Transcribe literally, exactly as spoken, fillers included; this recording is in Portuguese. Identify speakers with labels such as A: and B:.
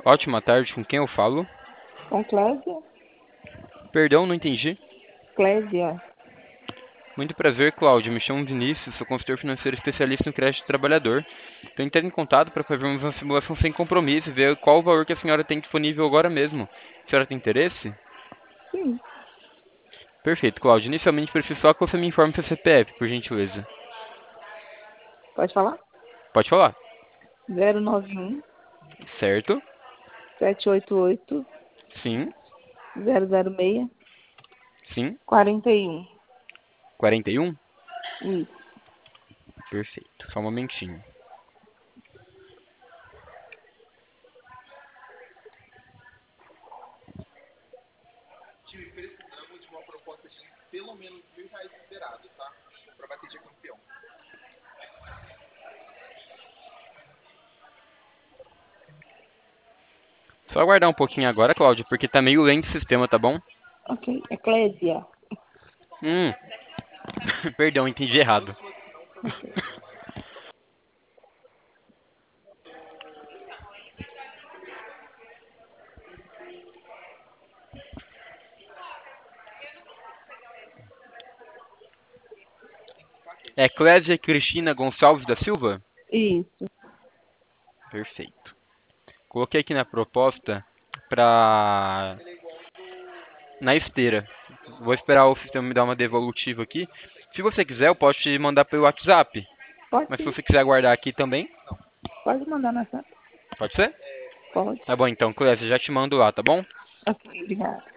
A: Ótima tarde, com quem eu falo?
B: Com Clésia?
A: Perdão, não entendi.
B: Clésia.
A: Muito prazer, Cláudio. Me chamo Vinícius, sou consultor financeiro especialista no crédito do trabalhador. Estou entrando em contato para fazer uma simulação sem compromisso e ver qual o valor que a senhora tem disponível agora mesmo. A senhora tem interesse?
B: Sim.
A: Perfeito, Cláudio. Inicialmente preciso só que você me informe seu C P F, por gentileza.
B: Pode falar?
A: Pode falar.
B: zero nove um,
A: Certo?
B: sete oito oito,
A: Sim.
B: zero zero seis,
A: Sim.
B: quatro um.
A: quarenta e um?
B: Isso.
A: Perfeito. Só um momentinho. Só aguardar um pouquinho agora, Cláudio, porque tá meio lento o sistema, tá bom?
B: Ok. É Clésia.
A: Hum. Perdão, entendi errado.
B: Ok.
A: É Clésia Cristina Gonçalves da Silva?
B: Isso.
A: Perfeito. Coloquei aqui na proposta pra... na esteira. Vou esperar o sistema me dar uma devolutiva aqui. Se você quiser, eu posso te mandar pelo WhatsApp.
B: Pode
A: Mas se
B: sim.
A: você quiser aguardar aqui também,
B: Pode mandar na sala.
A: pode ser?
B: Pode.
A: Tá bom então, Clésia, já te mando lá, tá bom?
B: Ok, obrigada.